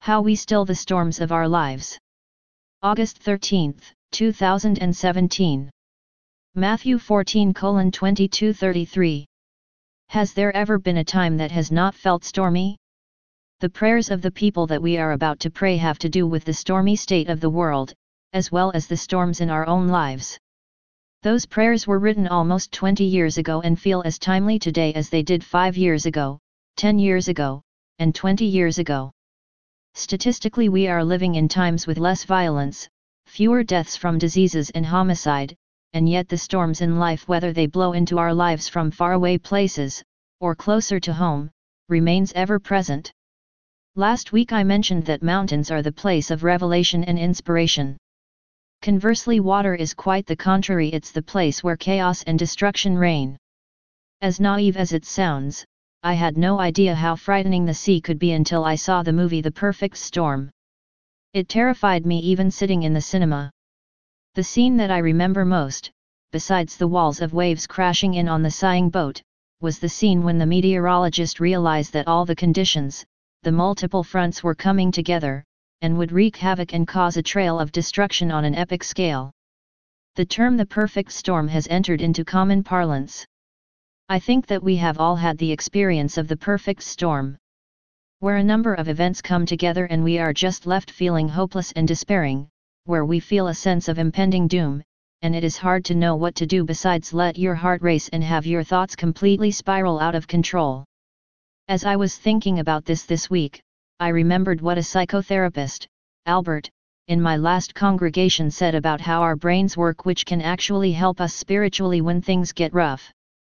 How we still the storms of our lives. August 13, 2017. Matthew 14:22-33. Has there ever been a time that has not felt stormy? The prayers of the people that we are about to pray have to do with the stormy state of the world, as well as the storms in our own lives. Those prayers were written almost 20 years ago and feel as timely today as they did 5 years ago, 10 years ago, and 20 years ago. Statistically, we are living in times with less violence, fewer deaths from diseases and homicide, and yet the storms in life, whether they blow into our lives from faraway places, or closer to home, remains ever present. Last week I mentioned that mountains are the place of revelation and inspiration. Conversely, water is quite the contrary, it's the place where chaos and destruction reign. As naive as it sounds, I had no idea how frightening the sea could be until I saw the movie The Perfect Storm. It terrified me even sitting in the cinema. The scene that I remember most, besides the walls of waves crashing in on the sighing boat, was the scene when the meteorologist realized that all the conditions, the multiple fronts were coming together, and would wreak havoc and cause a trail of destruction on an epic scale. The term the perfect storm has entered into common parlance. I think that we have all had the experience of the perfect storm, where a number of events come together and we are just left feeling hopeless and despairing, where we feel a sense of impending doom, and it is hard to know what to do besides let your heart race and have your thoughts completely spiral out of control. As I was thinking about this week, I remembered what a psychotherapist, Albert, in my last congregation said about how our brains work, which can actually help us spiritually when things get rough.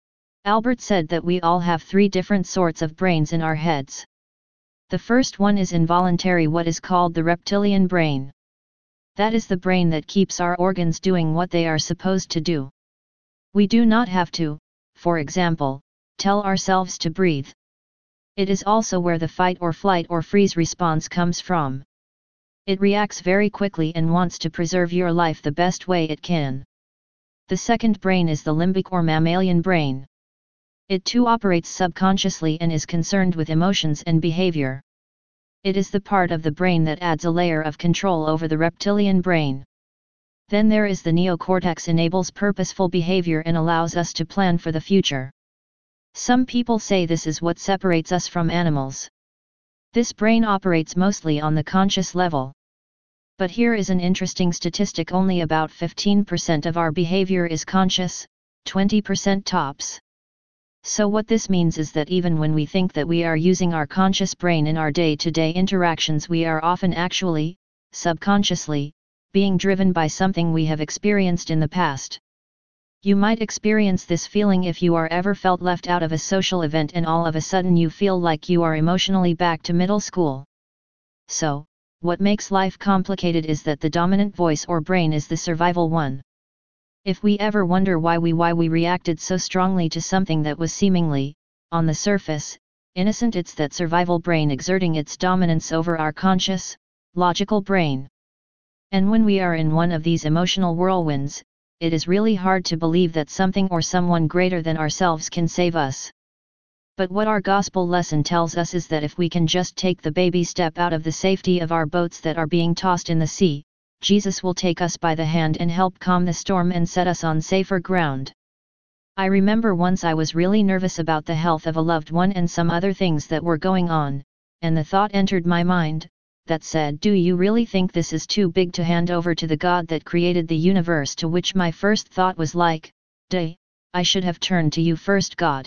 Albert said that we all have 3 different sorts of brains in our heads. The first one is involuntary, what is called the reptilian brain. That is the brain that keeps our organs doing what they are supposed to do. We do not have to, for example, tell ourselves to breathe. It is also where the fight or flight or freeze response comes from. It reacts very quickly and wants to preserve your life the best way it can. The second brain is the limbic or mammalian brain. It too operates subconsciously and is concerned with emotions and behavior. It is the part of the brain that adds a layer of control over the reptilian brain. Then there is the neocortex, enables purposeful behavior and allows us to plan for the future. Some people say this is what separates us from animals. This brain operates mostly on the conscious level. But here is an interesting statistic: only about 15% of our behavior is conscious, 20% tops. So what this means is that even when we think that we are using our conscious brain in our day-to-day interactions, we are often actually, subconsciously, being driven by something we have experienced in the past. You might experience this feeling if you are ever felt left out of a social event and all of a sudden you feel like you are emotionally back to middle school. So, what makes life complicated is that the dominant voice or brain is the survival one. If we ever wonder why we reacted so strongly to something that was seemingly, on the surface, innocent, it's that survival brain exerting its dominance over our conscious, logical brain. And when we are in one of these emotional whirlwinds, it is really hard to believe that something or someone greater than ourselves can save us. But what our gospel lesson tells us is that if we can just take the baby step out of the safety of our boats that are being tossed in the sea, Jesus will take us by the hand and help calm the storm and set us on safer ground. I remember once I was really nervous about the health of a loved one and some other things that were going on, and the thought entered my mind, that said, "Do you really think this is too big to hand over to the God that created the universe?" To which my first thought was like, "Duh, I should have turned to you first, God."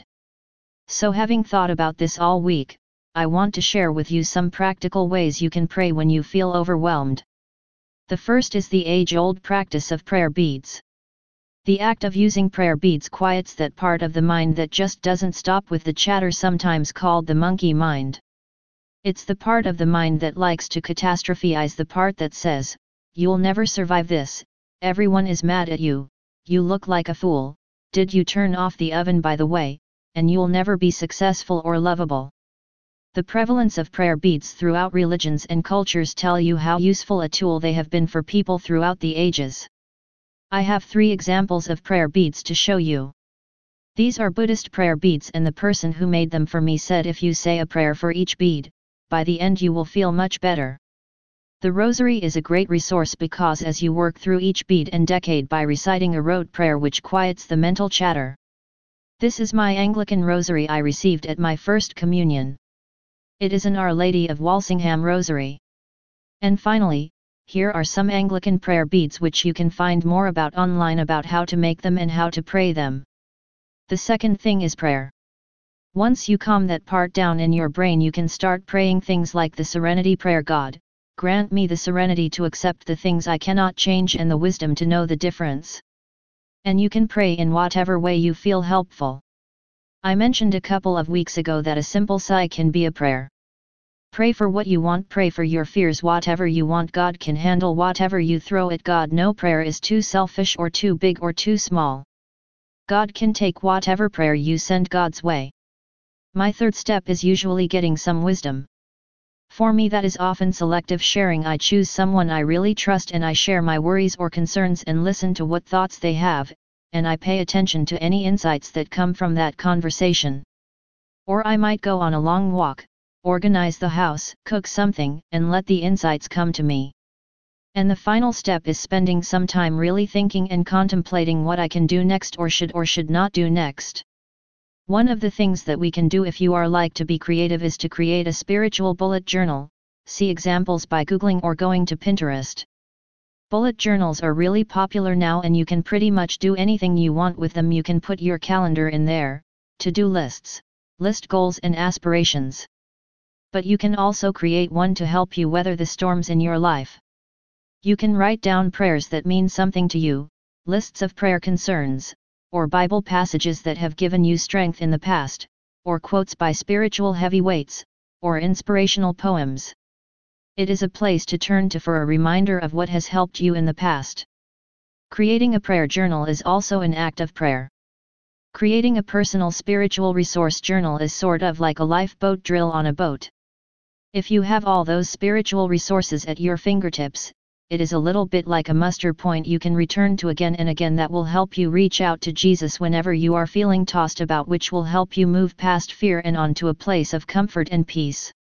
So having thought about this all week, I want to share with you some practical ways you can pray when you feel overwhelmed. The first is the age-old practice of prayer beads. The act of using prayer beads quiets that part of the mind that just doesn't stop with the chatter, sometimes called the monkey mind. It's the part of the mind that likes to catastrophize, the part that says, "You'll never survive this, everyone is mad at you, you look like a fool, did you turn off the oven by the way, and you'll never be successful or lovable." The prevalence of prayer beads throughout religions and cultures tell you how useful a tool they have been for people throughout the ages. I have 3 examples of prayer beads to show you. These are Buddhist prayer beads, and the person who made them for me said if you say a prayer for each bead, by the end you will feel much better. The Rosary is a great resource because as you work through each beat and decade by reciting a rote prayer which quiets the mental chatter. This is my Anglican Rosary I received at my first communion. It is an Our Lady of Walsingham Rosary. And finally, here are some Anglican prayer beads which you can find more about online about how to make them and how to pray them. The second thing is prayer. Once you calm that part down in your brain you can start praying things like the Serenity Prayer. God, grant me the serenity to accept the things I cannot change and the wisdom to know the difference. And you can pray in whatever way you feel helpful. I mentioned a couple of weeks ago that a simple sigh can be a prayer. Pray for what you want, pray for your fears, whatever you want. God can handle whatever you throw at God. No prayer is too selfish or too big or too small. God can take whatever prayer you send God's way. My third step is usually getting some wisdom. For me that is often selective sharing. I choose someone I really trust and I share my worries or concerns and listen to what thoughts they have, and I pay attention to any insights that come from that conversation. Or I might go on a long walk, organize the house, cook something, and let the insights come to me. And the final step is spending some time really thinking and contemplating what I can do next or should not do next. One of the things that we can do if you are like to be creative is to create a spiritual bullet journal. See examples by Googling or going to Pinterest. Bullet journals are really popular now and you can pretty much do anything you want with them. You can put your calendar in there, to-do lists, list goals and aspirations. But you can also create one to help you weather the storms in your life. You can write down prayers that mean something to you, lists of prayer concerns, or Bible passages that have given you strength in the past, or quotes by spiritual heavyweights, or inspirational poems. It is a place to turn to for a reminder of what has helped you in the past. Creating a prayer journal is also an act of prayer. Creating a personal spiritual resource journal is sort of like a lifeboat drill on a boat. If you have all those spiritual resources at your fingertips, it is a little bit like a muster point you can return to again and again that will help you reach out to Jesus whenever you are feeling tossed about, which will help you move past fear and on to a place of comfort and peace.